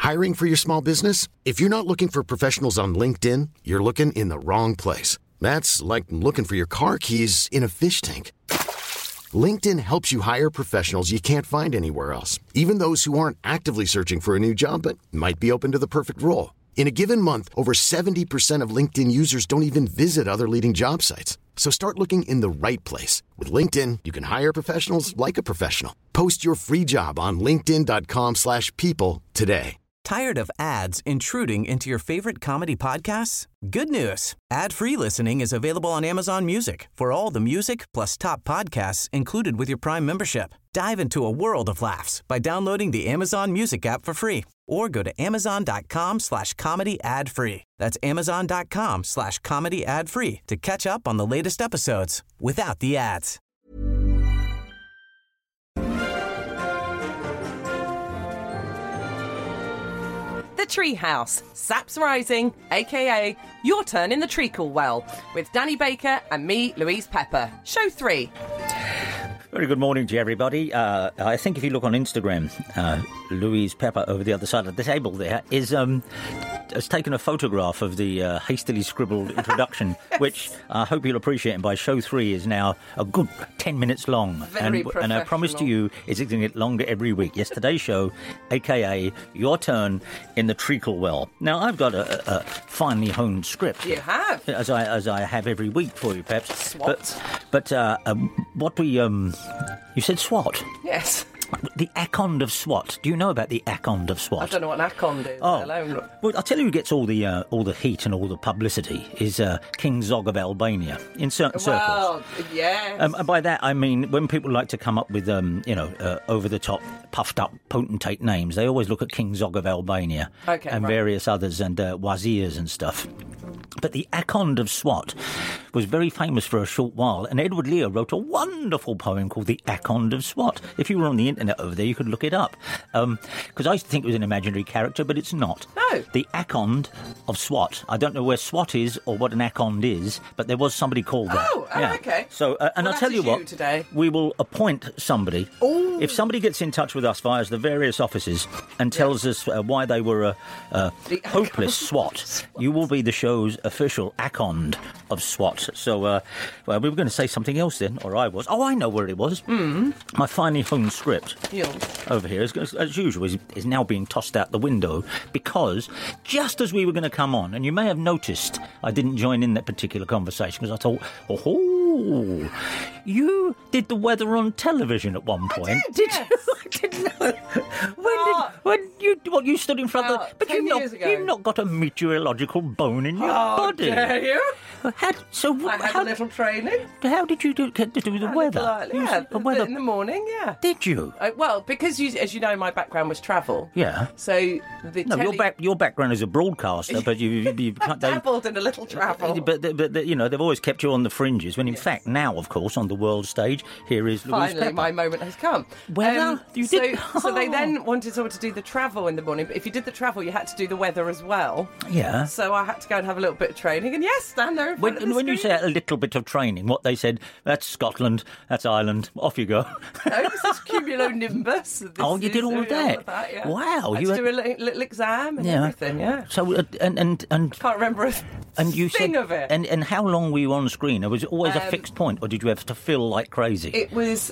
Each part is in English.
Hiring for your small business? If you're not looking for professionals on LinkedIn, you're looking in the wrong place. That's like looking for your car keys in a fish tank. LinkedIn helps you hire professionals you can't find anywhere else, even those who aren't actively searching for a new job but might be open to the perfect role. In a given month, over 70% of LinkedIn users don't even visit other leading job sites. So start looking in the right place. With LinkedIn, you can hire professionals like a professional. Post your free job on linkedin.com/people today. Tired of ads intruding into your favorite comedy podcasts? Good news. Ad-free listening is available on Amazon Music for all the music plus top podcasts included with your Prime membership. Dive into a world of laughs by downloading the Amazon Music app for free or go to amazon.com/comedy ad-free. That's amazon.com/comedy ad-free to catch up on the latest episodes without the ads. The Treehouse, Saps Rising, a.k.a. Your Turn in the Treacle Well, with Danny Baker and me, Louise Pepper. Show 3. Very good morning to you, everybody. I think if you look on Instagram, Louise Pepper over the other side of the table there has taken a photograph of the hastily scribbled introduction, yes. Which I hope you'll appreciate. And by show 3 is now a good 10 minutes long. And I promise to you, it's going to get longer every week. Yes, today's show, a.k.a. Your Turn in the Treacle Well. Now, I've got a finely honed script. You have? As I have every week for you, perhaps. SWAT. But what we... you said SWAT? Yes. The Akond of SWAT. Do you know about the Akond of SWAT? I don't know what an Akond is. Oh, well, I'll tell you who gets all the heat and all the publicity is King Zog of Albania in certain circles. Well, yes. And by that I mean when people like to come up with over the top, puffed up potentate names, they always look at King Zog of Albania and various others and wazirs and stuff. But the Akond of SWAT was very famous for a short while, and Edward Lear wrote a wonderful poem called The Akond of SWAT. If you were on the internet over there, you could look it up. Because I used to think it was an imaginary character, but it's not. No. The Akond of SWAT. I don't know where SWAT is or what an Akond is, but there was somebody called that. Okay. So, and I'll tell you what, today. We will appoint somebody. Ooh. If somebody gets in touch with us via the various offices and tells us why they were a hopeless SWAT, you will be the show's official Akond of SWAT. So, well, we were going to say something else then, or I was. Oh, I know where it was. My finely honed script over here, as usual, is now being tossed out the window because just as we were going to come on, and you may have noticed I didn't join in that particular conversation because I thought, you did the weather on television at one point. Did you? I didn't know. When you stood in front of the... But you've not got a meteorological bone in your body. Dare you? I had a little training. How did you do the weather? The weather in the morning, yeah. Did you? Well, because as you know, my background was travel. Yeah. So your background is a broadcaster, but you dabbled in a little travel. But they've always kept you on the fringes. When in fact now, of course, on the world stage, here is Louise Finally, Pepper. my moment has come. Weather? So they then wanted someone to do the travel in the morning. But if you did the travel, you had to do the weather as well. Yeah. So I had to go and have a little bit of training. And yes, stand there. When you say a little bit of training, what they said, that's Scotland, that's Ireland, off you go. No, this is cumulonimbus. You did all of that? Yeah. Wow. I had to do a little exam and everything, yeah. So, and I can't remember a thing of it. And how long were you on screen? Was it always a fixed point, or did you have to fill like crazy? It was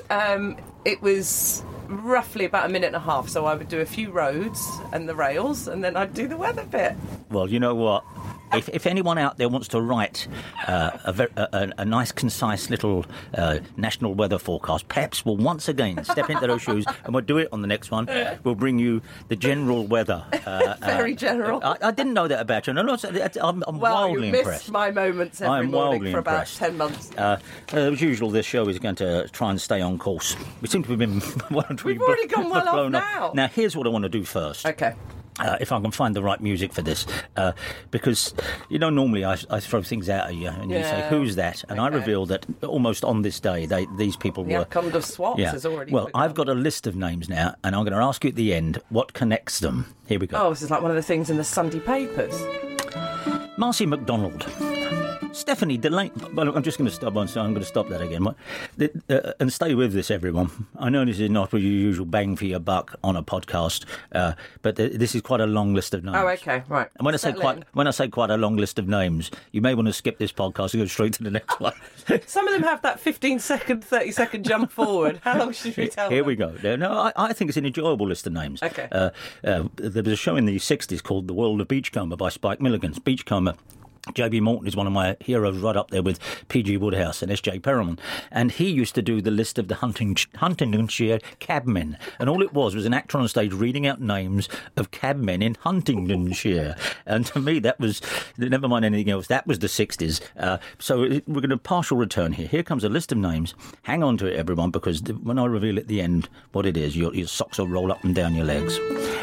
roughly about a minute and a half, so I would do a few roads and the rails, and then I'd do the weather bit. Well, you know what? If anyone out there wants to write a nice, concise little national weather forecast, perhaps we'll once again step into those shoes and we'll do it on the next one. We'll bring you the general weather. Very general. I didn't know that about you. I'm wildly you impressed. Missed my moments every morning for about 10 months. As usual, this show is going to try and stay on course. We seem to have been... We've already gone well off now. Now, here's what I want to do first. Okay. If I can find the right music for this, because, normally I throw things out at you and you say, who's that? And I reveal that almost on this day, these people were... The Akond of SWAT has already... Well, I've got a list of names now, and I'm going to ask you at the end what connects them. Here we go. Oh, this is like one of the things in the Sunday papers. Marcy MacDonald, Stephanie Delaney. Well, I'm just going to stop on, so I'm going to stop that again. And stay with this, everyone. I know this is not your usual bang for your buck on a podcast, but this is quite a long list of names. Oh, okay, right. And when I say quite a long list of names, you may want to skip this podcast and go straight to the next one. Some of them have that 15-second, 30-second jump forward. How long should we tell them? Here we go. No, I think it's an enjoyable list of names. Okay. There was a show in the 60s called The World of Beachcomber by Spike Milligan. Beachcomber. J.B. Morton is one of my heroes, right up there with P.G. Woodhouse and S.J. Perelman. And he used to do the list of the Huntingdonshire cabmen. And all it was an actor on stage reading out names of cabmen in Huntingdonshire. And to me, that was, never mind anything else, that was the 60s. So we're going to partial return here. Here comes a list of names. Hang on to it, everyone, because when I reveal at the end what it is, your socks will roll up and down your legs.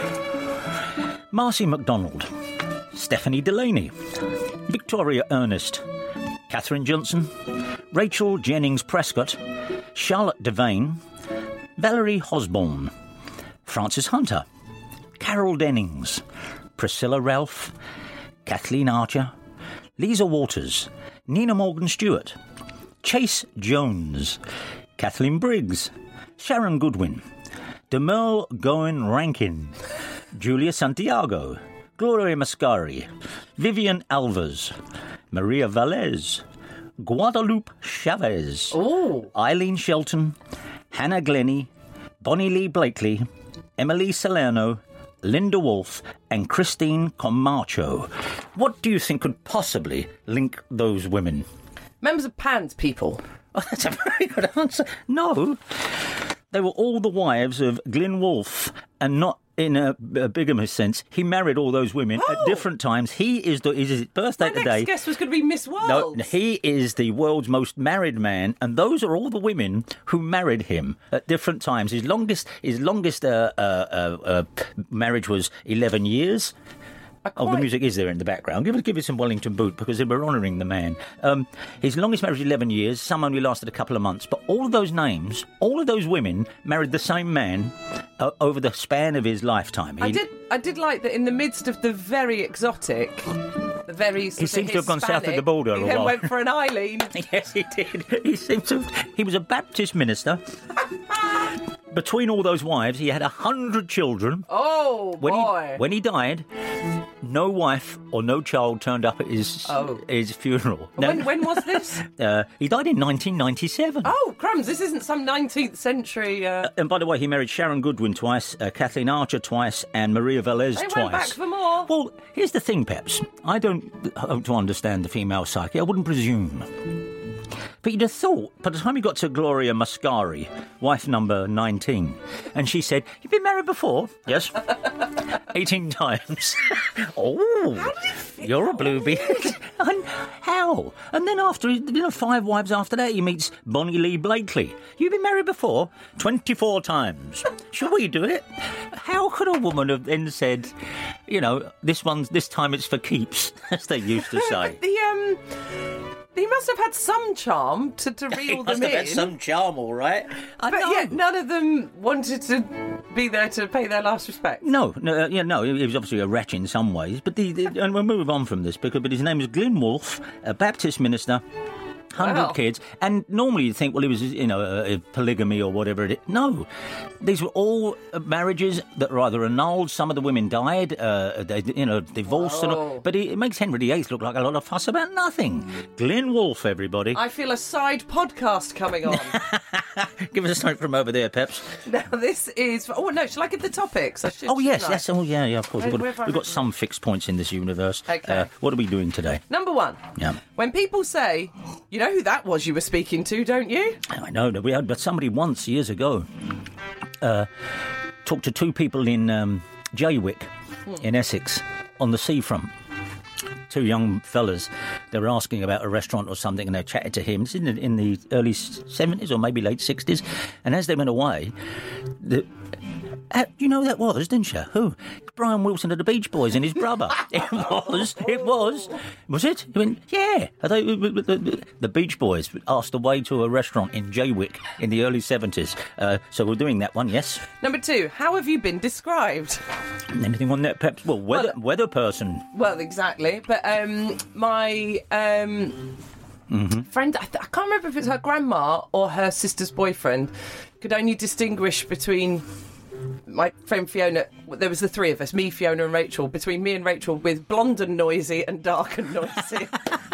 Marcy MacDonald. Stephanie Delaney, Victoria Ernest, Catherine Johnson, Rachel Jennings Prescott, Charlotte Devane, Valerie Hosborne, Frances Hunter, Carol Dennings, Priscilla Ralph, Kathleen Archer, Lisa Waters, Nina Morgan Stewart, Chase Jones, Kathleen Briggs, Sharon Goodwin, Demerle Goen Rankin, Julia Santiago, Gloria Mascari, Vivian Alvarez, Maria Velez, Guadalupe Chavez, Eileen Shelton, Hannah Glennie, Bonnie Lee Blakely, Emily Salerno, Linda Wolfe, and Christine Comacho. What do you think could possibly link those women? Members of Pan's people. Oh, that's a very good answer. No. They were all the wives of Glyn Wolfe, and not in a bigamous sense. He married all those women at different times. He is his birthday today. My next guest was going to be Miss World. No, he is the world's most married man, and those are all the women who married him at different times. His longest marriage was 11 years. Oh, the music is there in the background. Give it some Wellington Boot, because we're honouring the man. His longest marriage, 11 years. Some only lasted a couple of months. But all of those names, all of those women married the same man over the span of his lifetime. I did like that in the midst of the very exotic, the very sort he seems to have gone south of the border. He then went for an Eileen. Yes, he did. He was a Baptist minister. Between all those wives, he had 100 children. Oh, boy. When he died, no wife or no child turned up at his funeral. When was this? He died in 1997. Oh, crumbs, this isn't some 19th century... And by the way, he married Sharon Goodwin twice, Kathleen Archer twice, and Maria Velez twice. They went back for more. Well, here's the thing, Peps. I don't hope to understand the female psyche. I wouldn't presume. But you'd have thought, by the time you got to Gloria Mascari, wife number 19, and she said, "You've been married before?" "Yes." 18 times. Oh, you're a bluebeard. And how? And then after, 5 wives after that, he meets Bonnie Lee Blakely. "You've been married before?" 24 times. "Shall we do it?" How could a woman have then said, this time it's for keeps, as they used to say? He must have had some charm to reel them in. He must have had some charm, all right. But yet none of them wanted to be there to pay their last respects. No. He was obviously a wretch in some ways. But and we'll move on from this, but his name is Glyn Wolfe, a Baptist minister. 100 kids, and normally you'd think, well, he was, a polygamy or whatever it is. No, these were all marriages that were either annulled. Some of the women died, they divorced, and all, but it makes Henry VIII look like a lot of fuss about nothing. Glyn Wolfe, everybody. I feel a side podcast coming on. Give us a something from over there, Peps. Now this is. Oh no, shall I give the topics? Yes. Oh yeah. Of course, we've got some fixed points in this universe. Okay. What are we doing today? Number 1. Yeah. When people say, "You know who that was you were speaking to, don't you?" I know. We had, but somebody once years ago talked to 2 people in Jaywick in Essex on the seafront. 2 young fellas. They were asking about a restaurant or something, and they chatted to him. This is in the early 70s or maybe late 60s. And as they went away, You know that was, didn't you? Who? Brian Wilson of the Beach Boys and his brother. It was. Was it? I mean, yeah. The Beach Boys asked the way to a restaurant in Jaywick in the early 70s. So we're doing that one, yes. Number 2, how have you been described? Anything on that, perhaps? Well, weather person. Well, exactly. But my friend, I can't remember if it's her grandma or her sister's boyfriend, could only distinguish between my friend Fiona. There was the three of us, me, Fiona and Rachel. Between me and Rachel, with blonde and noisy and dark and noisy.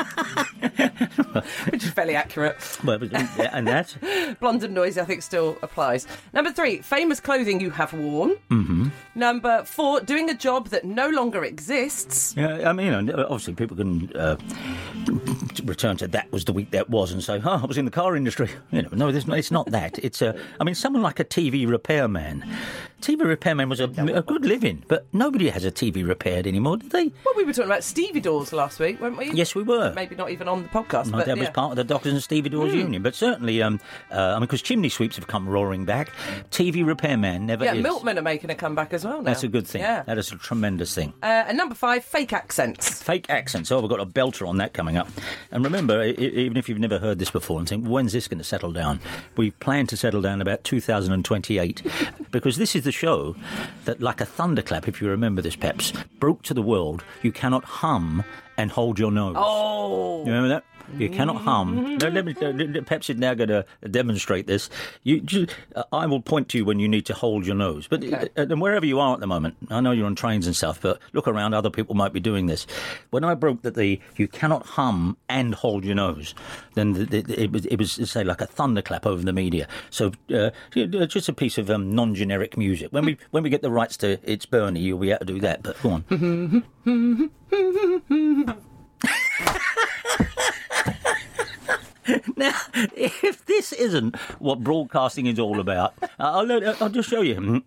Which is fairly accurate. Well, yeah, and that? Blonde and noisy, I think, still applies. Number 3, famous clothing you have worn. Mm-hmm. Number 4, doing a job that no longer exists. Yeah, I mean, obviously people can return to that was the week that was and say, I was in the car industry. No, it's not that. It's someone like a TV repairman. TV repairman was a good living, but nobody has a TV repaired anymore, do they? Well, we were talking about stevedores last week, weren't we? Yes, we were. Maybe not even on the podcast. No, that was part of the Doctors and Stevedores Union, but certainly, because chimney sweeps have come roaring back, TV repairman never is. Yeah, milkmen are making a comeback as well now. That's a good thing. Yeah. That is a tremendous thing. And number 5, fake accents. Fake accents. Oh, we've got a belter on that coming up. And remember, even if you've never heard this before and think, when's this going to settle down? We plan to settle down about 2028, because this is the show that, like a thunderclap, if you remember this, Peps, broke to the world. You cannot hum and hold your nose. Oh. You remember that? You cannot hum. Peps is now going to demonstrate this. I will point to you when you need to hold your nose. But and wherever you are at the moment, I know you're on trains and stuff, but look around, other people might be doing this. When I broke that you cannot hum and hold your nose, then it was say like a thunderclap over the media. So just a piece of non-generic music. When we get the rights to It's Bernie, you'll be able to do that. But go on. Now, if this isn't what broadcasting is all about, I'll just show you.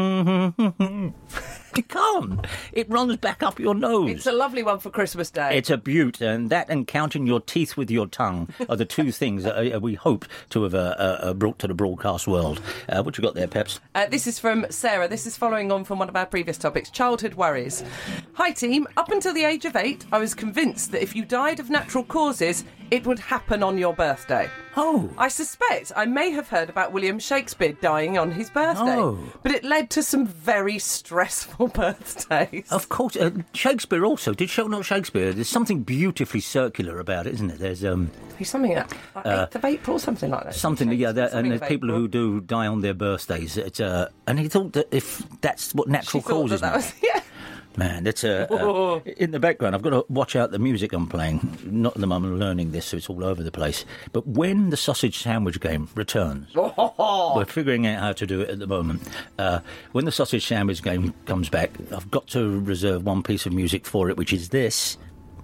You can't. It runs back up your nose. It's a lovely one for Christmas Day. It's a beaut, and that and counting your teeth with your tongue are the two things that we hope to have brought to the broadcast world. What you got there, Peps? This is from Sarah. This is following on from one of our previous topics, childhood worries. Hi, team. Up until the age of 8, I was convinced that if you died of natural causes, it would happen on your birthday. Oh. I suspect I may have heard about William Shakespeare dying on his birthday. Oh. But it led to some very stressful birthdays. Of course. Shakespeare also. Not Shakespeare. There's something beautifully circular about it, isn't it? There's something like 8th of April, something like that. Something, yeah. And there's people who do die on their birthdays. And he thought that if that's what natural causes... That was, yeah. Man, that's in the background. I've got to watch out the music I'm playing. Not at the moment, I'm learning this, so it's all over the place. But when the sausage sandwich game returns, we're figuring out how to do it at the moment. When the sausage sandwich game comes back, I've got to reserve one piece of music for it, which is this.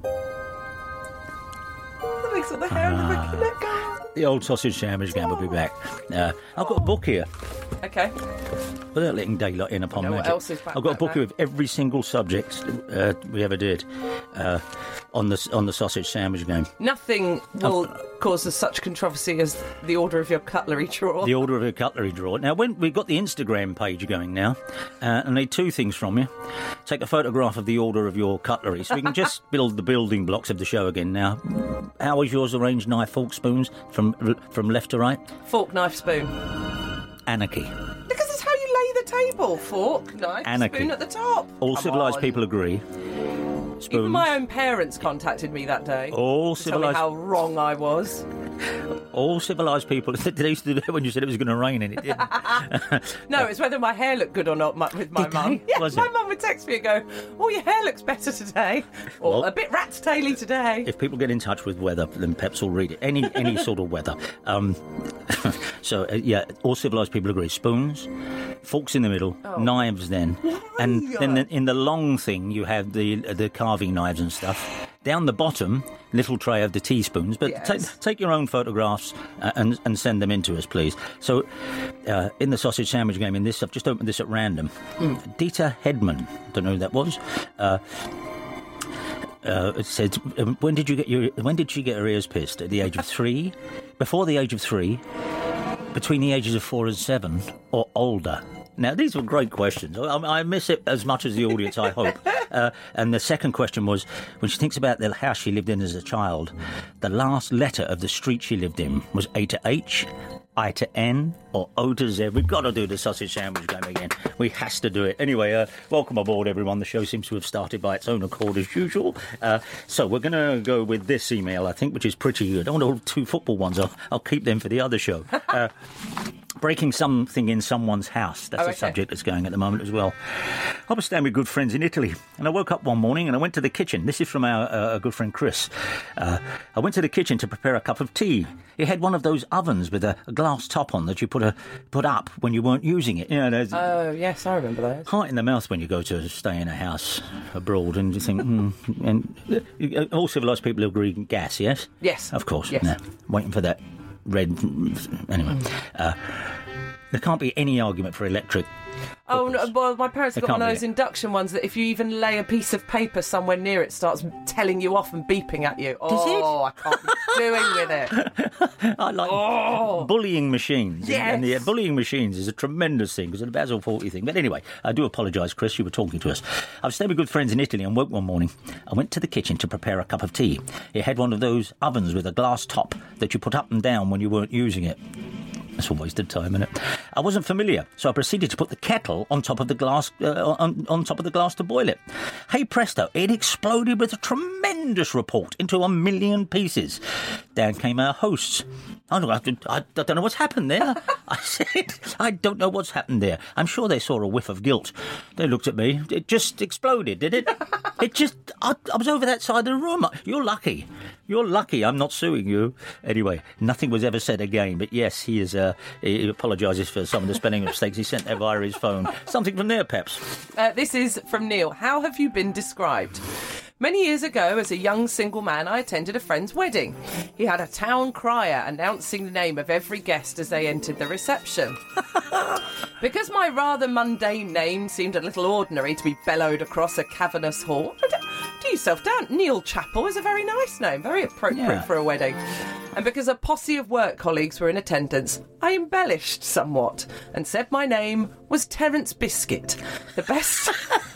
That makes all the hair on the back of the neck go. The old sausage sandwich game will be back. I've got a book here. Okay. Without letting daylight in upon magic. What else is back? I've got a book here with every single subject we ever did on the sausage sandwich game. Nothing will cause us such controversy as the order of your cutlery drawer. The order of your cutlery drawer. Now, when we've got the Instagram page going now, I need two things from you. Take a photograph of the order of your cutlery so we can just build the building blocks of the show again. Now, how is yours arranged? Knife, fork, spoons from left to right? Fork, knife, spoon. Anarchy. Because it's how you lay the table. Fork, knife, Anarchy. spoon at the top. All civilised people agree. Spoons. Even my own parents contacted me that day. All to tell me civilised. how wrong I was. All civilised people. They used to do that when you said it was going to rain and it didn't. No, it's whether my hair looked good or not with my mum. Yeah, my mum would text me and go, "Oh, your hair looks better today," or well, "a bit rat's taily today." If people get in touch with weather, then Peps will read it. Any sort of weather. So all civilised people agree. Spoons, forks in the middle, knives then, and then in the long thing you have the carving knives and stuff. Down the bottom, little tray of the teaspoons, but yes. take your own photographs and send them in to us, please. So, in the sausage sandwich game, in this, I've just opened this at random. Dieter Hedman, don't know who that was. It said, when did she get her ears pierced? At the age of 3? Before the age of 3? Between the ages of 4 and 7? Or older? Now, these were great questions. I miss it as much as the audience, I hope. And the second question was, when she thinks about the house she lived in as a child, the last letter of the street she lived in was A to H, I to N, or O to Z. We've got to do the sausage sandwich game again. We has to do it. Anyway, welcome aboard, everyone. The show seems to have started by its own accord, as usual. So we're going to go with this email, I think, which is pretty good. I don't want all 2 football ones. I'll keep them for the other show. Breaking something in someone's house. That's a subject that's going at the moment as well. I was staying with good friends in Italy, and I woke up one morning and I went to the kitchen. This is from our good friend Chris. I went to the kitchen to prepare a cup of tea. It had one of those ovens with a glass top on that you put up when you weren't using it. You know, oh, yes, I remember those. Heart in the mouth when you go to stay in a house abroad and you think, and all civilised people agree gas, yes? Yes. Of course. Yes. No, waiting for that red... Anyway. There can't be any argument for electric. Oh, no, well, my parents have got one of those induction ones that if you even lay a piece of paper somewhere near it, starts telling you off and beeping at you. Oh, I can't be doing with it. I like bullying machines. Yes. And the bullying machines is a tremendous thing because of the Basil Fawlty thing. But anyway, I do apologise, Chris, you were talking to us. I was staying with good friends in Italy and woke one morning. I went to the kitchen to prepare a cup of tea. It had one of those ovens with a glass top that you put up and down when you weren't using it. That's a waste of time, isn't it? I wasn't familiar, so I proceeded to put the kettle on top of the glass on top of the glass to boil it. Hey presto, it exploded with a tremendous report into 1 million pieces. Down came our hosts. I don't know what's happened there. I said, I don't know what's happened there. I'm sure they saw a whiff of guilt. They looked at me. It just exploded, did it? I was over that side of the room. You're lucky. You're lucky I'm not suing you. Anyway, nothing was ever said again. But yes, he apologises for some of the spelling mistakes he sent there via his phone. Something from there, Peps. This is from Neil. How have you been described? Many years ago, as a young single man, I attended a friend's wedding. He had a town crier announcing the name of every guest as they entered the reception. Because my rather mundane name seemed a little ordinary to be bellowed across a cavernous hall, do yourself down. Neil Chappell is a very nice name, very appropriate for a wedding. And because a posse of work colleagues were in attendance, I embellished somewhat and said my name was Terence Biscuit. The best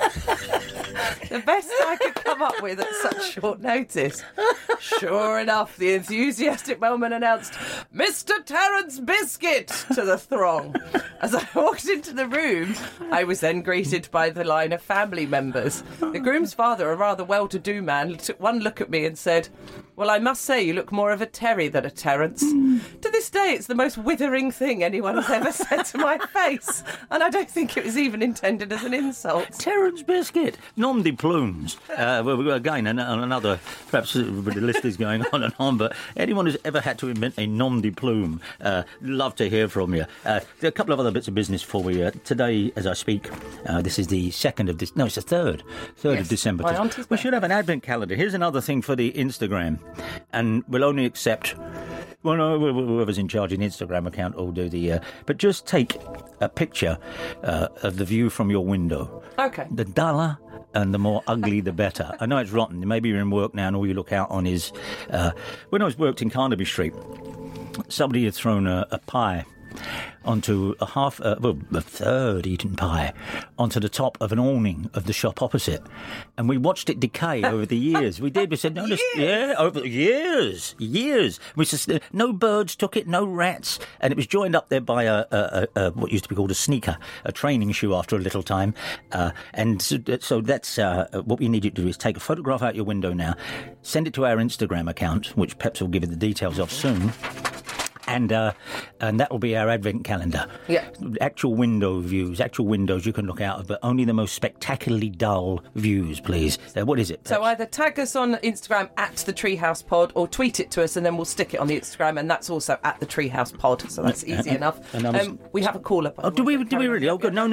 I could come up with at such short notice. Sure enough, the enthusiastic moment announced, Mr. Terence Biscuit, to the throng. As I walked into the room, I was then greeted by the line of family members. The groom's father, a rather well-to-do man, took one look at me and said, well, I must say you look more of a Terry than a Terence. To this day, it's the most withering thing anyone has ever said to my face, and I don't think it was even intended as an insult. Terence Biscuit, nom de plumes. Again, another, perhaps the list is going on and on, but anyone who's ever had to invent a nom de plume, love to hear from you. There are a couple of other bits of business for you. Today, as I speak, this is the 2nd of this. No, it's the 3rd of December. We should have an advent calendar. Here's another thing for the Instagram, and we'll only accept... Well, no, whoever's in charge of the Instagram account will do the... but just take a picture of the view from your window. OK. The duller and the more ugly, the better. I know it's rotten. Maybe you're in work now and all you look out on is... when I worked in Carnaby Street, somebody had thrown a pie onto a third eaten pie onto the top of an awning of the shop opposite, and we watched it decay over the years. We did. We said, no, over years. We said no birds took it, no rats, and it was joined up there by a what used to be called a sneaker, a training shoe. After a little time, and so that's what we need you to do is take a photograph out your window now, send it to our Instagram account, which Peps will give you the details of soon. And that will be our advent calendar. Yeah. Actual window views, actual windows you can look out of, but only the most spectacularly dull views, please. What is it? So either tag us on Instagram at the Treehouse Pod or tweet it to us and then we'll stick it on the Instagram, and that's also at the Treehouse Pod, so that's easy enough. We have a caller. Oh, do we really? Oh, good. No,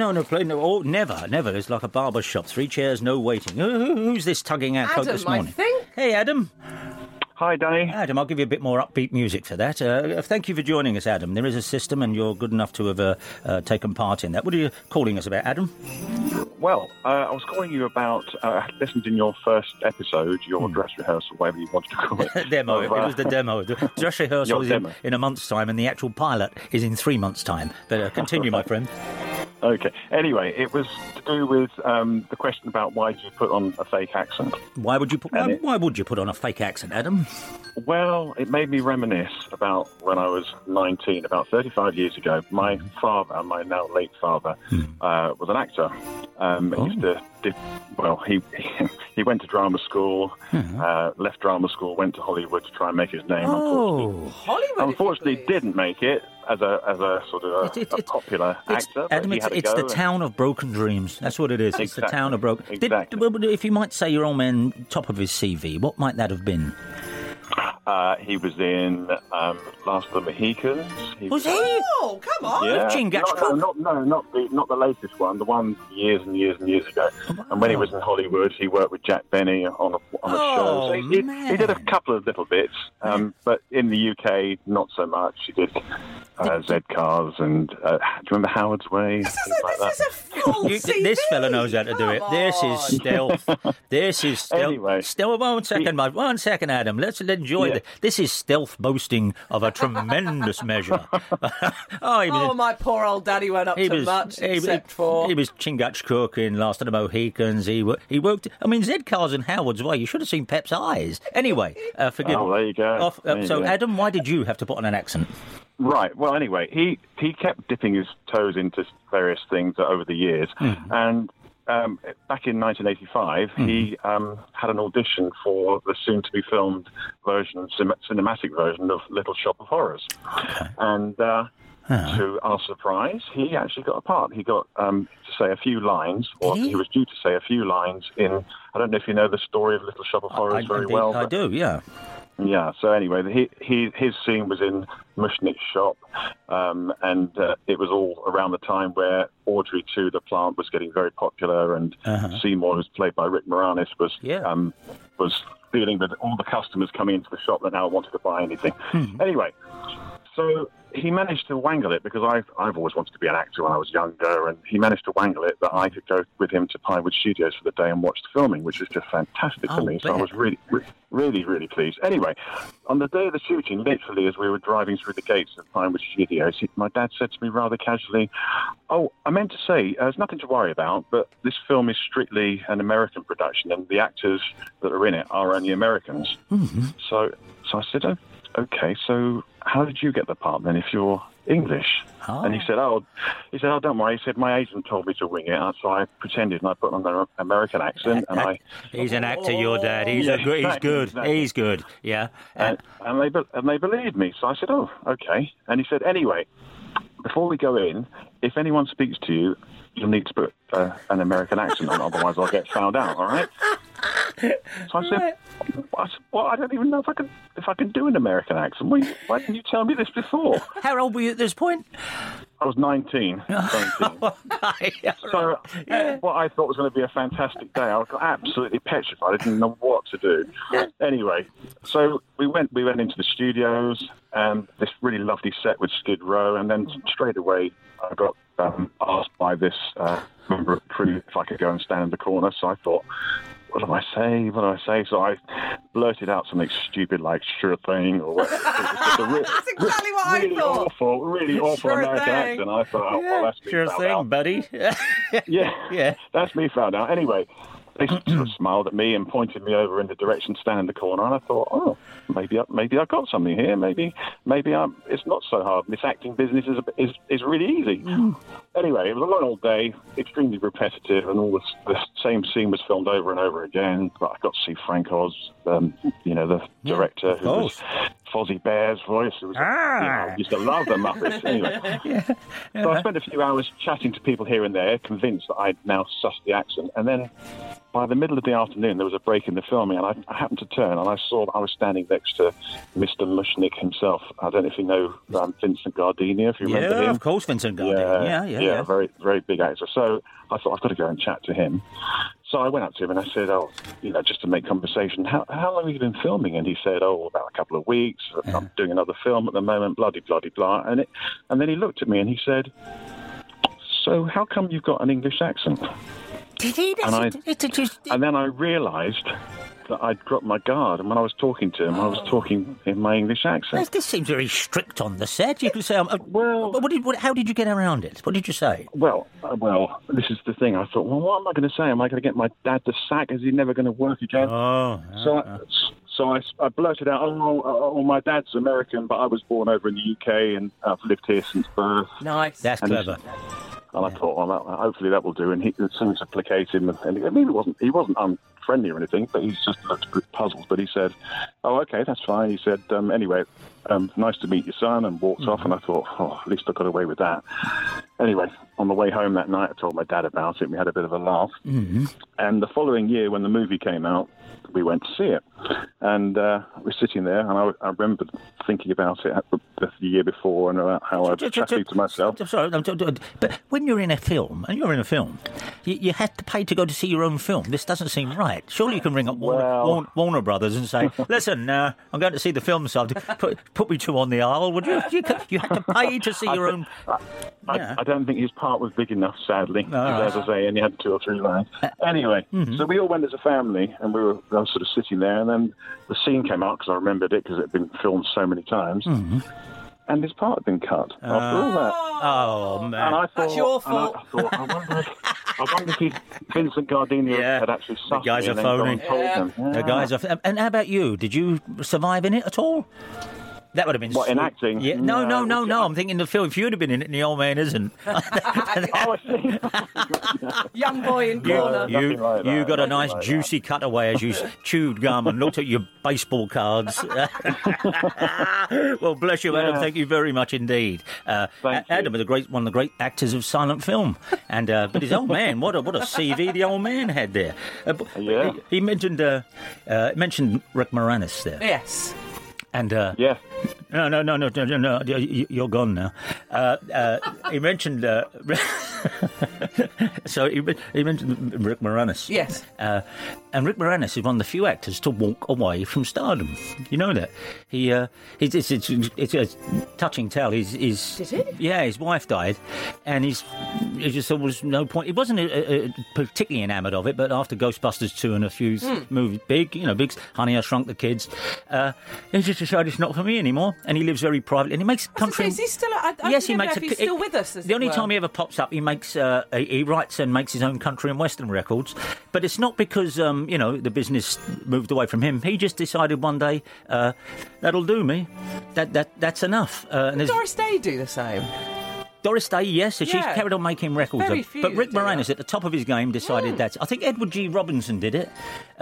never. It's like a barber shop. 3 chairs, no waiting. Who's this tugging our coat this morning? Adam, I think. Hey, Adam. Hi, Danny. Adam, I'll give you a bit more upbeat music for that. Thank you for joining us, Adam. There is a system and you're good enough to have taken part in that. What are you calling us about, Adam? Well, I was calling you about, I listened in your first episode, your dress rehearsal, whatever you wanted to call it. Demo. It was the demo. The dress rehearsal is in a month's time and the actual pilot is in 3 months' time. But continue, my friend. Okay. Anyway, it was to do with the question about why do you put on a fake accent? Why would you put on a fake accent, Adam? Well, it made me reminisce about when I was 19, about 35 years ago. My father, my now late father, was an actor. He used to he went to drama school, left drama school, went to Hollywood to try and make his name. Unfortunately, didn't make it as a sort of a popular actor. Adam, it's the town of broken dreams. That's what it is. Exactly. It's the town of broken. Exactly. If you might say your old man top of his CV, what might that have been? He was in Last of the Mohicans. Was he? Oh, come on! Yeah. Not the latest one. The one years and years and years ago. Oh. And when he was in Hollywood, he worked with Jack Benny on a show. So he did a couple of little bits, but in the UK, not so much. He did Z Cars and do you remember Howard's Way? This fella knows how to do it. This is stealth. This is stealth. Anyway, one second, Adam. Let's enjoy this. This is stealth boasting of a tremendous measure. My poor old daddy went up to much, except for... He was Chingachgook in Last of the Mohicans. He worked... I mean, Z Cars and Howard's Way. You should have seen Pep's eyes. Anyway, forgive me. Oh, there you go. Adam, why did you have to put on an accent? Right. Well, anyway, he kept dipping his toes into various things over the years. And back in 1985, he had an audition for the soon-to-be-filmed cinematic version of Little Shop of Horrors. Okay. And to our surprise, he actually got a part. He got to say a few lines, or he was due to say a few lines in... I don't know if you know the story of Little Shop of Horrors very well. I do, yeah. Yeah, so anyway, his scene was in Mushnick's shop, and it was all around the time where Audrey 2, the plant, was getting very popular, and Seymour, who's played by Rick Moranis, was feeling that all the customers coming into the shop that now wanted to buy anything. Anyway, so he managed to wangle it, because I've always wanted to be an actor when I was younger, and he managed to wangle it that I could go with him to Pinewood Studios for the day and watch the filming, which was just fantastic for me. So I was really, really, really pleased. Anyway, on the day of the shooting, literally as we were driving through the gates of Pinewood Studios, my dad said to me rather casually, "Oh, I meant to say, there's nothing to worry about, but this film is strictly an American production, and the actors that are in it are only Americans." So I said, "Oh, okay, so how did you get the part then if you're English?" And he said, "Oh, don't worry." He said, "My agent told me to wing it, so I pretended and I put on an American accent." He's an actor, your dad. He's good. Exactly. He's good. Yeah. And they believed me. So I said, "Oh, okay." And he said, "Anyway, before we go in, if anyone speaks to you, you'll need to put an American accent on, otherwise I'll get found out. All right?" So I said, "Well, I don't even know if I can do an American accent. Why didn't you tell me this before?" How old were you at this point? I was 19. So what I thought was going to be a fantastic day, I was absolutely petrified. I didn't know what to do. Anyway, so we went into the studios, and this really lovely set with Skid Row, and then straight away I got asked by this member of the crew if I could go and stand in the corner. So I thought, what do I say? So I blurted out something stupid like "sure thing," or what. That's exactly what I thought. Really awful sure American accent. I thought, well, that's me sure found thing, out. buddy. Yeah, that's me found out. Anyway, they sort of smiled at me and pointed me over in the direction, stand in the corner, and I thought, oh, maybe I got something here. Maybe it's not so hard. This acting business is really easy. Anyway, it was a long old day, extremely repetitive, and all the same scene was filmed over and over again. But I got to see Frank Oz, the director, who was Fozzie Bear's voice. I used to love the Muppets. Anyway, so I spent a few hours chatting to people here and there, convinced that I'd now sussed the accent, and then by the middle of the afternoon, there was a break in the filming, and I happened to turn, and I saw that I was standing next to Mr. Mushnick himself. I don't know if you know Vincent Gardenia, if you remember him. Yeah, of course, Vincent Gardenia. Yeah. Very, very big actor. So I thought, I've got to go and chat to him. So I went up to him and I said, just to make conversation, how long have you been filming? And he said, about a couple of weeks. I'm doing another film at the moment, blah-de-blah-de-blah. And then he looked at me and he said, so how come you've got an English accent? Did he? And then I realised that I'd dropped my guard, and when I was talking to him, I was talking in my English accent. This seems very strict on the set. You could say, well, how did you get around it? What did you say? Well, this is the thing. I thought, well, what am I going to say? Am I going to get my dad to sack? Is he never going to work again? So I blurted out, my dad's American, but I was born over in the UK and I've lived here since birth. Nice. That's clever. And I thought, well, hopefully that will do. And he seemed to placate him. And I mean, he wasn't unfriendly or anything, but he just looked a bit puzzled. But he said, "Oh, okay, that's fine." He said, "Anyway, nice to meet your son," and walked off. And I thought, at least I got away with that. Anyway, on the way home that night, I told my dad about it. And we had a bit of a laugh. Mm-hmm. And the following year, when the movie came out, we went to see it. And we're sitting there, and I remember thinking about it the year before and about how I chatted to myself. Sorry, but when you're in a film, you have to pay to go to see your own film. This doesn't seem right. Surely you can ring up Warner Brothers and say, "Listen, I'm going to see the film, so put me two on the aisle." Would you? You have to pay to see your own. I don't think his part was big enough, sadly. As I say, and he had 2 or 3 lines. Anyway, so we all went as a family, and I was sort of sitting there, and then the scene came out because I remembered it because it had been filmed so many times. Mm-hmm. And his part had been cut after all that. Oh, man. And I thought, that's your fault. I wonder if Vincent Gardenia had actually suffered. The guys are phoning. The guys are. And how about you? Did you survive in it at all? That would have been... What, in acting? Yeah. No. I'm thinking the film, if you'd have been in it and the old man isn't. I see. Young boy in corner. You got a nice juicy cutaway as you chewed gum and looked at your baseball cards. Well, bless you, Adam. Thank you very much indeed. Adam was one of the great actors of silent film. And but his old man, what a CV the old man had there. He mentioned Rick Moranis there. Yes. And No, you're gone now. He mentioned so he mentioned Rick Moranis. Yes. And Rick Moranis is one of the few actors to walk away from stardom. You know that it's a touching tale. Did he? Yeah, his wife died, and he just there was no point. He wasn't particularly enamoured of it, but after Ghostbusters 2 and a few movies, big Honey, I Shrunk the Kids, he just decided it's not for me anymore. And he lives very privately, and he makes country. Is he still? Yes, he makes. He's still with us. The only time he ever pops up, he makes. He writes and makes his own country and western records, but it's not because the business moved away from him. He just decided one day that'll do me. That's enough. Did Doris Day do the same? Doris Day, yes, so she's carried on making records. But Rick Moranis, at the top of his game, decided that. I think Edward G. Robinson did it.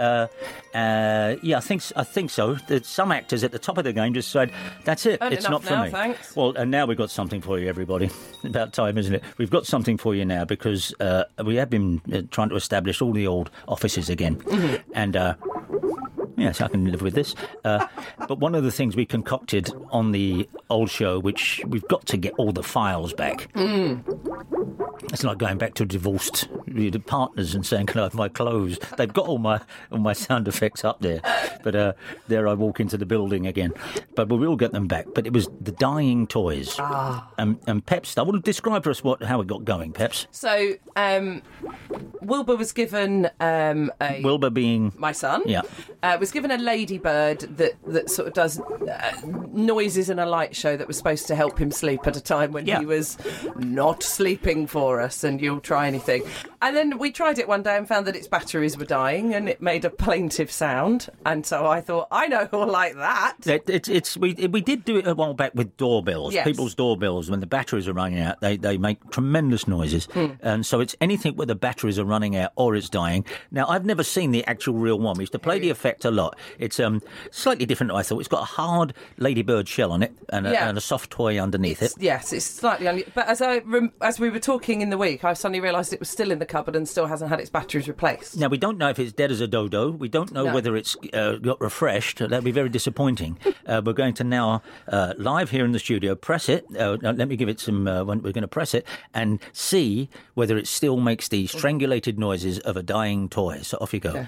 I think so. Some actors at the top of the game just said, "That's it. It's not for me." Thanks. Well, and now we've got something for you, everybody. About time, isn't it? We've got something for you now because we have been trying to establish all the old offices again, and. Yes, I can live with this. But one of the things we concocted on the old show, which we've got to get all the files back. It's like going back to divorced partners and saying, "Can I have my clothes?" They've got all my sound effects up there. But there I walk into the building again. But we will get them back. But it was the dying toys. And Peps, I want to describe for us how it got going, Peps. So, Wilbur was given Wilbur being... my son. Yeah. Was given a ladybird that sort of does noises in a light show that was supposed to help him sleep at a time when he was not sleeping for us, and you'll try anything. And then we tried it one day and found that its batteries were dying and it made a plaintive sound, and so I thought, I know who'll like that. We did do it a while back with doorbells. Yes. People's doorbells, when the batteries are running out, they make tremendous noises. And so it's anything where the batteries are running out or it's dying. Now, I've never seen the actual real one. We used to play the effect a lot. It's slightly different, I thought. It's got a hard ladybird shell on it and a soft toy underneath it. Yes, it's slightly... But as we were talking in the week, I suddenly realised it was still in the cupboard and still hasn't had its batteries replaced. Now, we don't know if it's dead as a dodo. We don't know whether it's got refreshed. That'd be very disappointing. We're going to now, live here in the studio, press it. Let me give it some... we're going to press it and see whether it still makes the strangulated noises of a dying toy. So off you go. Okay.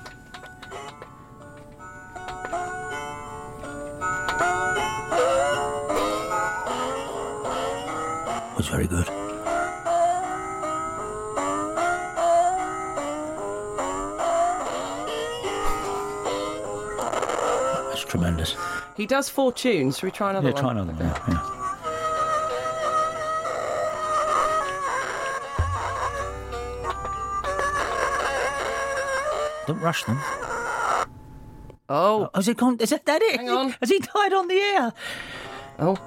Was very good. That's tremendous. He does 4 tunes. Should we try another one? Try another one. Yeah. Don't rush them. Oh. Has it gone? Is that it? Hang on. Has he died on the air? Oh.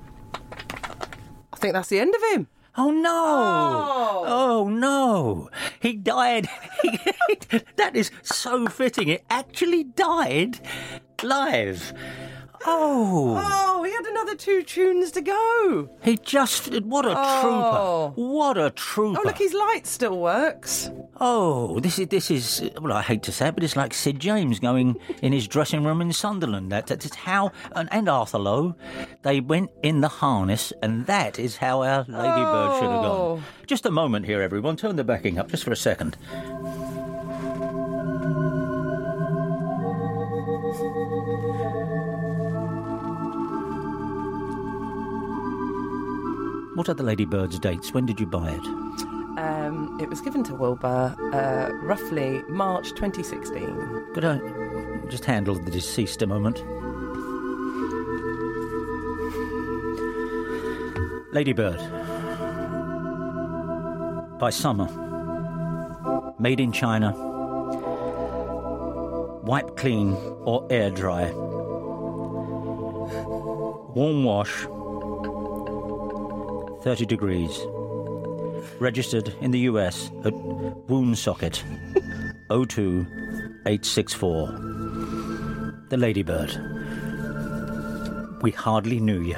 I think that's the end of him. Oh, no. Oh, no. He died. That is so fitting. It actually died live. Oh, he had another 2 tunes to go. He just... What a trooper. What a trooper. Oh, look, his light still works. Oh, this is... Well, I hate to say it, but it's like Sid James going in his dressing room in Sunderland. That's how... And Arthur Lowe, they went in the harness, and that is how our Ladybird should have gone. Just a moment here, everyone. Turn the backing up just for a second. What are the Ladybird's dates? When did you buy it? It was given to Wilbur roughly March 2016. Could I just handle the deceased a moment? Ladybird. By summer. Made in China. Wipe clean or air dry. Warm wash. 30 degrees. Registered in the US at Woonsocket 02864. The Ladybird. We hardly knew you.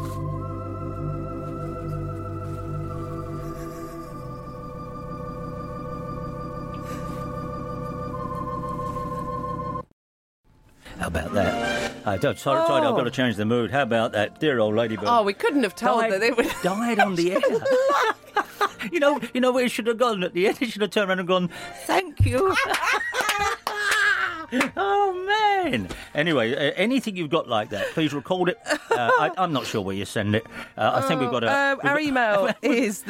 How about that? Sorry, I've got to change the mood. How about that dear old Ladybird? Oh, we couldn't have told that they would... Died on the air. You know where it should have gone at the end? It should have turned around and gone, thank you. Oh, man. Anyway, anything you've got like that, please record it. I'm not sure where you send it. I think we've got our email is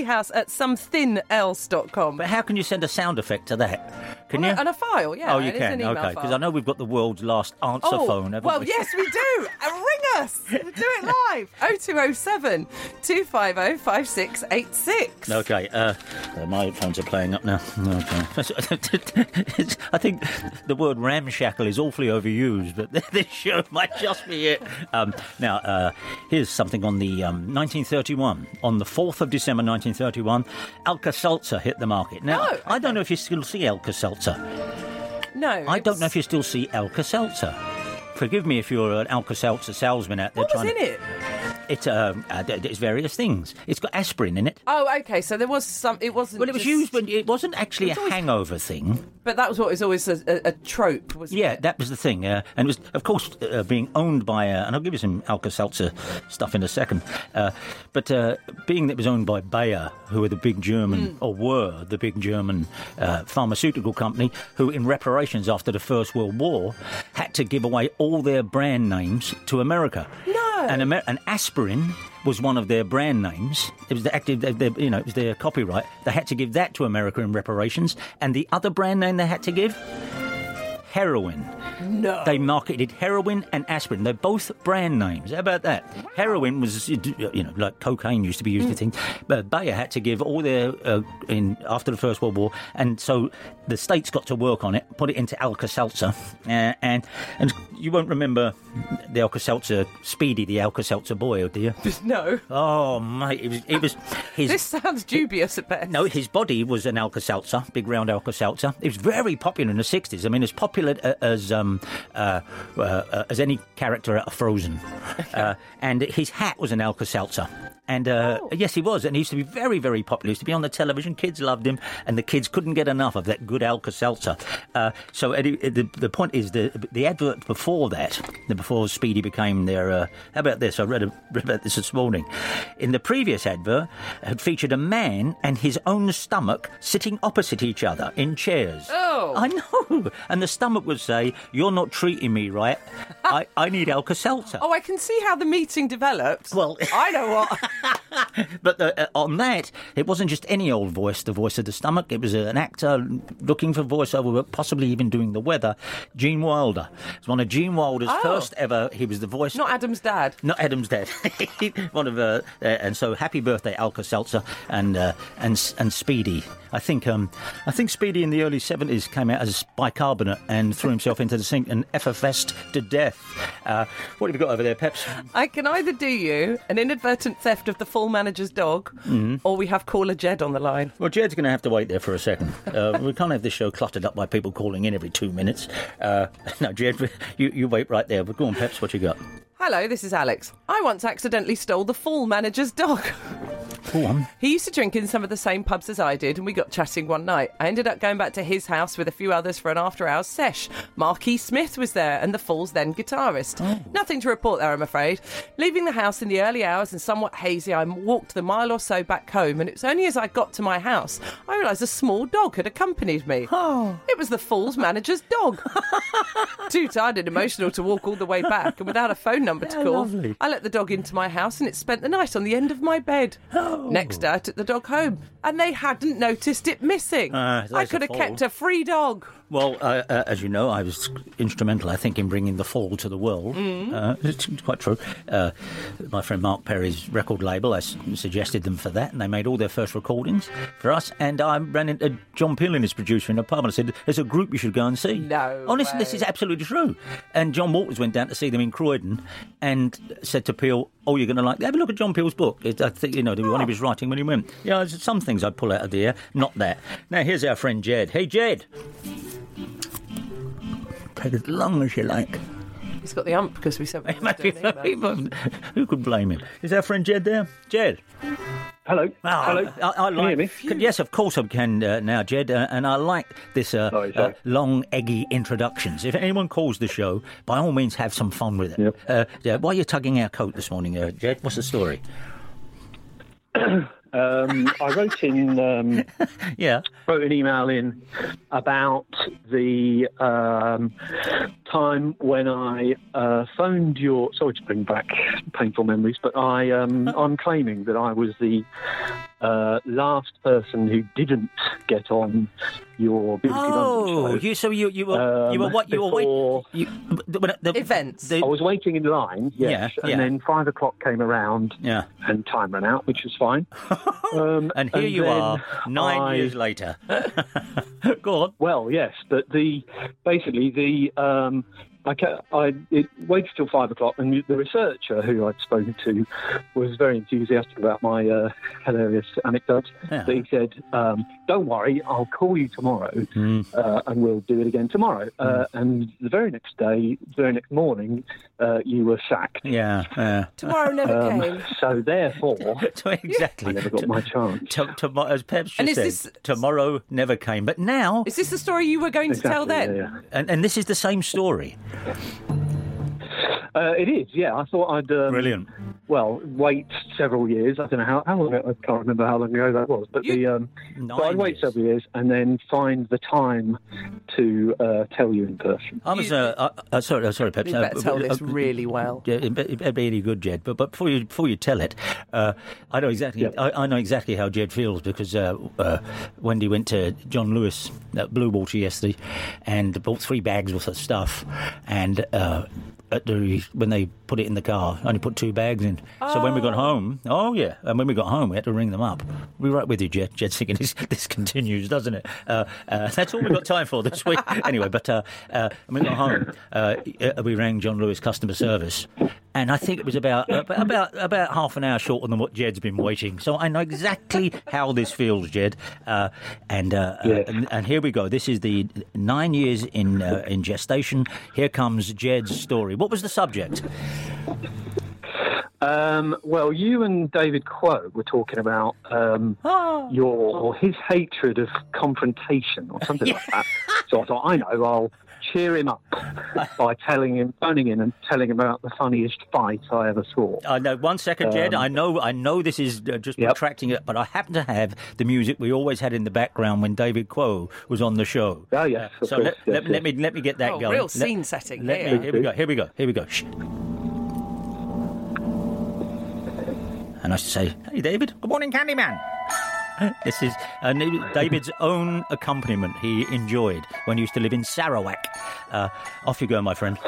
thetreehouse@somethinelse.com. But how can you send a sound effect to that? Can you? And a file, yeah. Oh, you can, okay. Because I know we've got the world's last answer phone, haven't we? Yes, we do. Ring us. Do it live. 0207 250 5686. Okay, my phones are playing up now. Okay. I think the word ramshackle is awfully overused, but this show might just be it. Now, here's something on the 1931. On the 4th of December 1931, Alka-Seltzer hit the market. Now, okay. I don't know if you still see Alka-Seltzer. No. I don't know if you still see Alka-Seltzer. Forgive me if you're an Alka-Seltzer salesman out there. What was in it? It's various things. It's got aspirin in it. Oh, okay. So there was some. It wasn't. Well, it was used when it wasn't actually a hangover thing. But that was what was always a trope, wasn't it? Yeah, that was the thing. And it was, of course, being owned by. And I'll give you some Alka-Seltzer stuff in a second. But being that it was owned by Bayer, who were the big German, or were the big German pharmaceutical company, who, in reparations after the First World War, had to give away all their brand names to America. No. And aspirin was one of their brand names. It was it was their copyright. They had to give that to America in reparations. And the other brand name they had to give, heroin. No. They marketed heroin and aspirin. They're both brand names. How about that? Wow. Heroin was, like cocaine used to be used to things. But Bayer had to give all their, after the First World War, and so the states got to work on it, put it into Alka-Seltzer, and you won't remember the Alka-Seltzer, Speedy, the Alka-Seltzer boy, do you? No. Oh, mate, it was his... This sounds dubious at best. No, his body was an Alka-Seltzer, big round Alka-Seltzer. It was very popular in the 60s. I mean, as popular as any character out of Frozen. And his hat was an Alka-Seltzer. And yes, he was. And he used to be very, very popular. He used to be on the television. Kids loved him. And the kids couldn't get enough of that good Alka-Seltzer. So the point is, the advert before that, before Speedy became their... how about this? I read about this morning. In the previous advert, had featured a man and his own stomach sitting opposite each other in chairs. Oh! I know. And the stomach would say, "You're not treating me right. I need Alka-Seltzer." Oh, I can see how the meeting developed. Well... I know what... But on that, it wasn't just any old voice, the voice of the stomach. It was an actor looking for voiceover, but possibly even doing the weather. Gene Wilder. It's one of Gene Wilder's first ever. He was the voice. Not Adam's dad. Not Adam's dad. One of and so happy birthday Alka-Seltzer and Speedy. I think Speedy in the early 70s came out as bicarbonate and threw himself into the sink and effervesced to death. What have you got over there, Peps? I can either do you an inadvertent theft of the full manager's dog, or we have caller Jed on the line. Well, Jed's going to have to wait there for a second. We can't have this show cluttered up by people calling in every 2 minutes. No, Jed, you wait right there. But go on, Peps, what you got? Hello, this is Alex. I once accidentally stole the full manager's dog. Go on. He used to drink in some of the same pubs as I did, and we got chatting one night. I ended up going back to his house with a few others for an after-hours sesh. Marquis Smith was there, and the Fool's then guitarist. Nothing to report there, I'm afraid. Leaving the house in the early hours and somewhat hazy, I walked the mile or so back home, and it was only as I got to my house I realised a small dog had accompanied me. It was the Fool's manager's dog. Too tired and emotional to walk all the way back, and without a phone number to call, lovely. I let the dog into my house, and it spent the night on the end of my bed. Next day I took the dog home, and they hadn't noticed it missing. I could have kept a free dog. Well, as you know, I was instrumental, I think, in bringing the Fall to the world. It's quite true. My friend Mark Perry's record label, I suggested them for that, and they made all their first recordings for us. And I ran into John Peel and his producer in a pub, and I said, there's a group you should go and see. No Honestly, way. This is absolutely true. And John Waters went down to see them in Croydon and said to Peel, oh, you're going to like that. Have a look at John Peel's book. I think, the one he was writing when he went. Yeah, there's some things I'd pull out of the air, not that. Now, here's our friend Jed. Hey, Jed. Take as long as you like. He's got the ump because we said we were doing it. Who could blame him? Is our friend Jed there? Jed? Hello. Hello. Can you hear me? Yes, of course I can now, Jed. And I like this long, eggy introductions. If anyone calls the show, by all means have some fun with it. Yep. Why are you tugging our coat this morning, Jed? What's the story? I wrote in wrote an email in about the time when I phoned your. Sorry to bring back painful memories, but I'm claiming that I was the last person who didn't get on your BBC London show. You were what? You were waiting. Events. I was waiting in line, yes, and then 5 o'clock came around, and time ran out, which was fine. And here you are, 9 years later. Go on. Well, yes, but I waited till 5 o'clock, and the researcher who I'd spoken to was very enthusiastic about my hilarious anecdote. Yeah. But he said, "Don't worry, I'll call you tomorrow, and we'll do it again tomorrow." And the very next morning, you were sacked. Yeah. Tomorrow never came. So therefore, exactly, I never got my chance. As Peps just said, tomorrow never came. But now, is this the story you were going to tell then? Yeah. And this is the same story. It is, yeah. I thought I'd brilliant. Well, wait several years. I don't know how long. I can't remember how long ago that was. But so I'd wait several years and then find the time to tell you in person. I was sorry, Peps. You better tell this really well. Yeah, it'd be really good, Jed. But before you tell it, I know exactly. Yeah. I know exactly how Jed feels because Wendy went to John Lewis at Blue Water yesterday and bought 3 bags worth of stuff and. When they put it in the car, only put 2 bags in. So when we got home, and when we got home, we had to ring them up. We'll be right with you, Jed. Jed's thinking this continues, doesn't it? That's all we've got time for this week. Anyway, but when we got home, we rang John Lewis customer service, and I think it was about half an hour shorter than what Jed's been waiting. So I know exactly how this feels, Jed. And here we go. This is the 9 years in gestation. Here comes Jed's story. What was the subject? Well, you and David Quo were talking about his hatred of confrontation or something like that. So I thought, I know, I'll cheer him up by phoning in and telling him about the funniest fight I ever saw. I know. 1 second, Jed. I know this is just protracting it, but I happen to have the music we always had in the background when David Quo was on the show. Oh yes. So let me get that going. Real scene setting. Here we go. Shh. And I used to say, "Hey, David, good morning, Candyman." This is David's own accompaniment he enjoyed when he used to live in Sarawak. Off you go, my friend.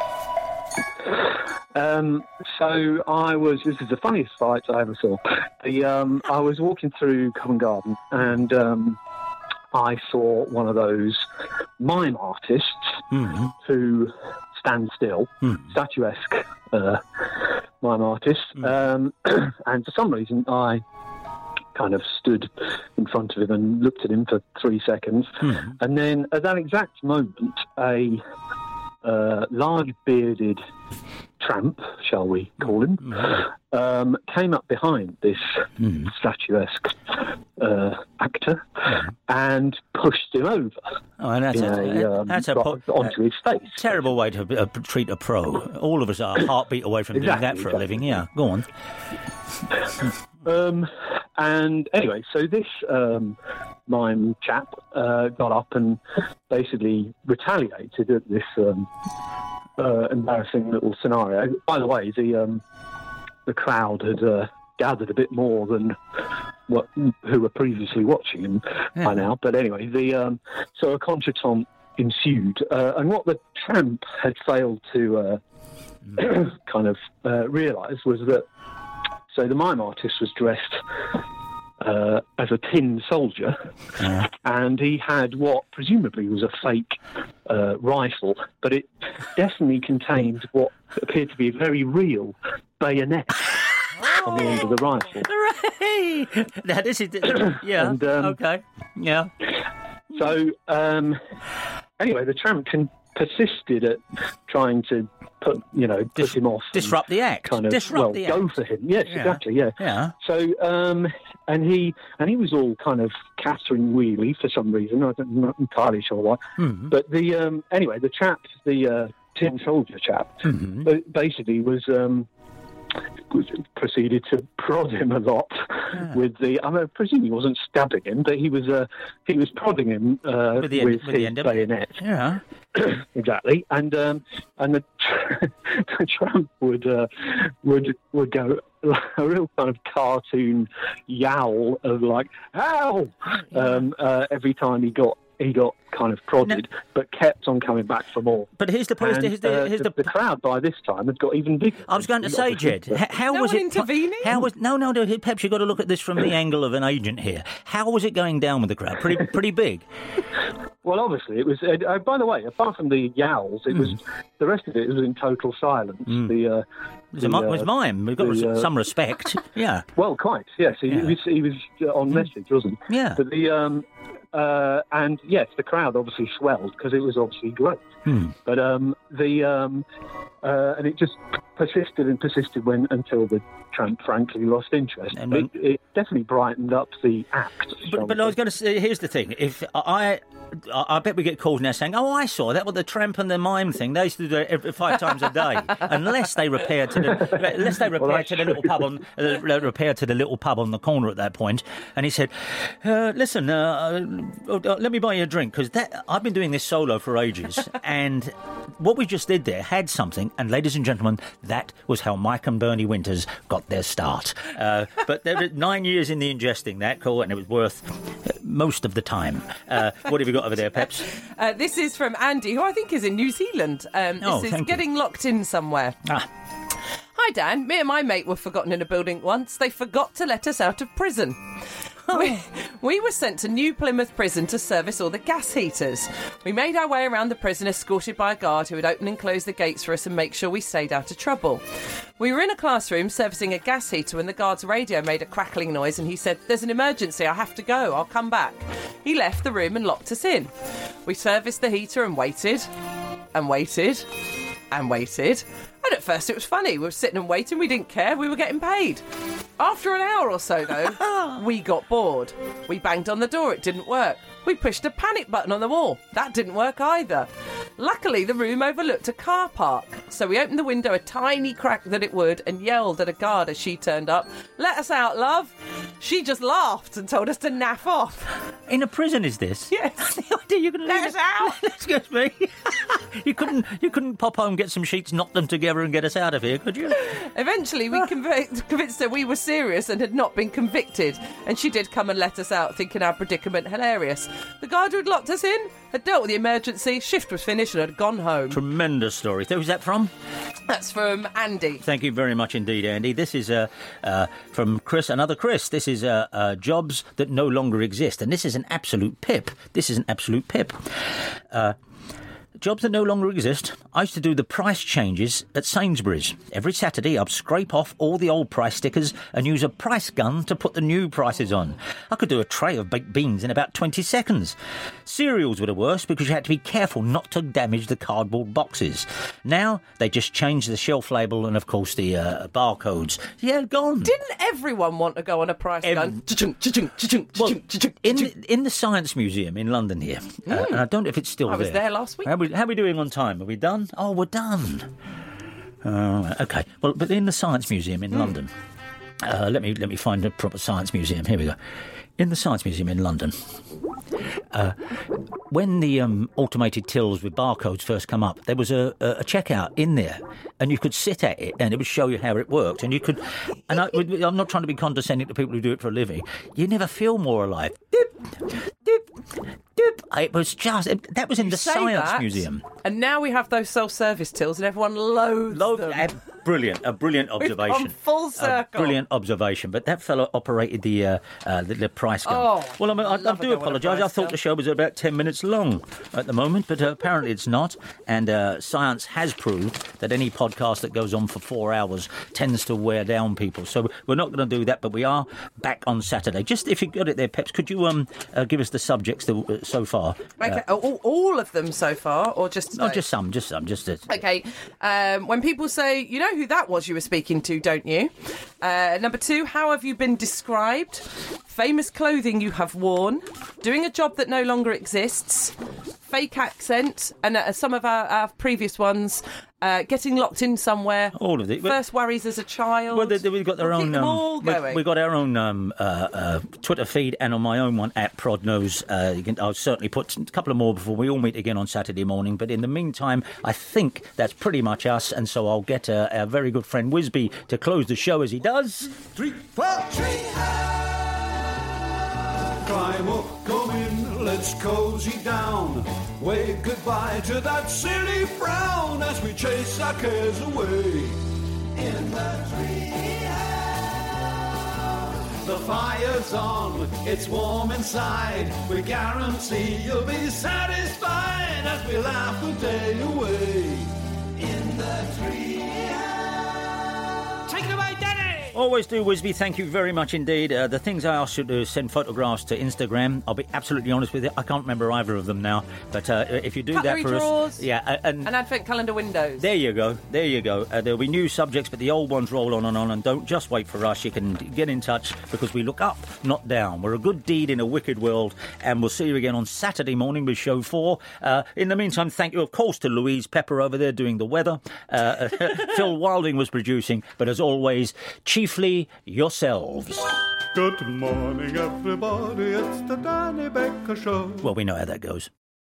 So this is the funniest fight I ever saw. I was walking through Covent Garden and I saw one of those mime artists who stand still, statuesque mime artists. And for some reason I kind of stood in front of him and looked at him for 3 seconds. And then at that exact moment, a large bearded tramp, shall we call him, came up behind this statuesque actor and pushed him over. Oh, and that's onto his face. Terrible way to treat a pro. All of us are a heartbeat away from doing that for a living. Yeah, go on. And anyway, so this mime chap got up and basically retaliated at this embarrassing little scenario. By the way, the crowd had gathered a bit more than who were previously watching him by now. But anyway, so a contretemps ensued, and what the tramp had failed to kind of realise was that. So the mime artist was dressed as a tin soldier, and he had what presumably was a fake rifle, but it definitely contained what appeared to be a very real bayonet on the end of the rifle. Hooray! Now this is and, okay, yeah. So anyway, the tramp persisted at trying to put him off, disrupt the act, go for him. Yes, exactly. Yeah. So and he was all kind of Catherine Wheely for some reason. I'm not entirely sure why. But anyway, the chap, the tin soldier chap, basically was proceeded to prod him a lot with the. I presume he wasn't stabbing him, but he was prodding him with his bayonet. Yeah, exactly. And the tramp would go a real kind of cartoon yowl of like "ow" every time he got kind of prodded, but kept on coming back for more. But here's the point. The crowd by this time had got even bigger. I was going to say, Jed, how was it intervening? How was no, Peps? You've got to look at this from the angle of an agent here. How was it going down with the crowd? Pretty big. Well, obviously it was. By the way, apart from the yowls, it was the rest of it was in total silence. It was mime. We've got some respect. Yeah. Well, quite. Yes, he was on message, wasn't he? Yeah. But and yes, the crowd obviously swelled because it was obviously great. But and it just persisted until the tramp frankly lost interest. And it definitely brightened up the act. But I was going to say, here's the thing: if I bet we get calls now saying, "Oh, I saw that with the tramp and the mime thing. They used to do it 5 times a day, unless they repaired to the little pub on the corner at that point." And he said, "Listen, let me buy you a drink because I've been doing this solo for ages, and what we just did there had something. And ladies and gentlemen, that was how Mike and Bernie Winters got their start. But there were 9 years in the ingesting that call, and it was worth most of the time. What have you got over there, Peps? This is from Andy, who I think is in New Zealand. This is getting locked in somewhere. Hi, Dan. Me and my mate were forgotten in a building once. They forgot to let us out of prison. We were sent to New Plymouth Prison to service all the gas heaters. We made our way around the prison, escorted by a guard who would open and close the gates for us and make sure we stayed out of trouble. We were in a classroom servicing a gas heater when the guard's radio made a crackling noise and he said, "There's an emergency, I have to go, I'll come back." He left the room and locked us in. We serviced the heater and waited, and waited, and waited. And at first it was funny. We were sitting and waiting. We didn't care. We were getting paid. After an hour or so, though, we got bored. We banged on the door. It didn't work. We pushed a panic button on the wall. That didn't work either. Luckily, the room overlooked a car park. So we opened the window a tiny crack that it would and yelled at a guard as she turned up, "Let us out, love." She just laughed and told us to naff off. In a prison, is this? Yes. The idea you're going to Let us out. Excuse me. You couldn't pop home, get some sheets, knock them together, and get us out of here, could you? Eventually, we convinced her we were serious and had not been convicted, and she did come and let us out, thinking our predicament hilarious. The guard who had locked us in had dealt with the emergency, shift was finished, and had gone home. Tremendous story. Who's that from? That's from Andy. Thank you very much indeed, Andy. This is from Chris, another Chris. This is jobs that no longer exist, and this is an absolute pip. Jobs that no longer exist. I used to do the price changes at Sainsbury's. Every Saturday, I'd scrape off all the old price stickers and use a price gun to put the new prices on. I could do a tray of baked beans in about 20 seconds. Cereals were the worst because you had to be careful not to damage the cardboard boxes. Now, they just change the shelf label and, of course, the barcodes. Yeah, gone. Didn't everyone want to go on a price gun? Well, in the Science Museum in London here, and I don't know if it's still there. I was there last week. How are we doing on time? Are we done? Oh, we're done. OK. Well, but in the Science Museum in London, let me find a proper Science Museum. Here we go. In the Science Museum in London, when the automated tills with barcodes first come up, there was a checkout in there, and you could sit at it, and it would show you how it worked. And you could, and I'm not trying to be condescending to people who do it for a living. You never feel more alive. Dip, dip, dip. It was just that was in the Science Museum, and now we have those self-service tills, and everyone loathes them. A brilliant observation. We've gone full circle. Brilliant observation. But that fellow operated the price gun. Oh, well, I do apologise. I thought the show was about 10 minutes long at the moment, but apparently it's not. And science has proved that any podcast that goes on for 4 hours tends to wear down people. So we're not going to do that, but we are back on Saturday. Just if you got it there, Peps, could you give us the subjects so far? Okay, all of them so far, or just today? No, just some. Okay. When people say, you know who that was you were speaking to, don't you? Number 2, how have you been described? Famous clothing you have worn. Doing a job that no longer exists. Fake accent. And some of our previous ones, getting locked in somewhere. All of it. First worries as a child. Well, we've got their own. We've got our own Twitter feed, and on my own one at Prodnose. I'll certainly put a couple of more before we all meet again on Saturday morning. But in the meantime, I think that's pretty much us, and so I'll get our very good friend Wisby to close the show as he does. 3, 4, 3. Climb up, come in, let's cozy down. Wave goodbye to that silly frown as we chase our cares away. In the treehouse, the fire's on, it's warm inside. We guarantee you'll be satisfied as we laugh the day away. In the treehouse. Take it away, Daddy! Always do, Wisby. Thank you very much indeed. The things I asked you to send photographs to Instagram, I'll be absolutely honest with you, I can't remember either of them now. But if you do Cutlery that for drawers, us... Yeah, and advent calendar windows. There you go. There'll be new subjects, but the old ones roll on, and don't just wait for us. You can get in touch because we look up, not down. We're a good deed in a wicked world, and we'll see you again on Saturday morning with Show 4. In the meantime, thank you, of course, to Louise Pepper over there doing the weather. Phil Wilding was producing, but as always, chiefly yourselves. Good morning, everybody. It's the Danny Baker Show. Well, we know how that goes.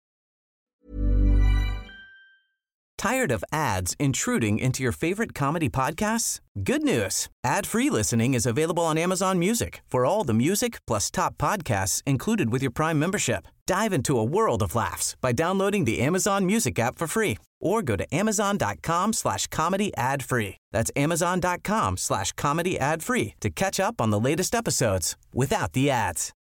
Tired of ads intruding into your favorite comedy podcasts? Good news. Ad-free listening is available on Amazon Music for all the music plus top podcasts included with your Prime membership. Dive into a world of laughs by downloading the Amazon Music app for free or go to amazon.com/comedy ad-free. That's amazon.com/comedy ad-free to catch up on the latest episodes without the ads.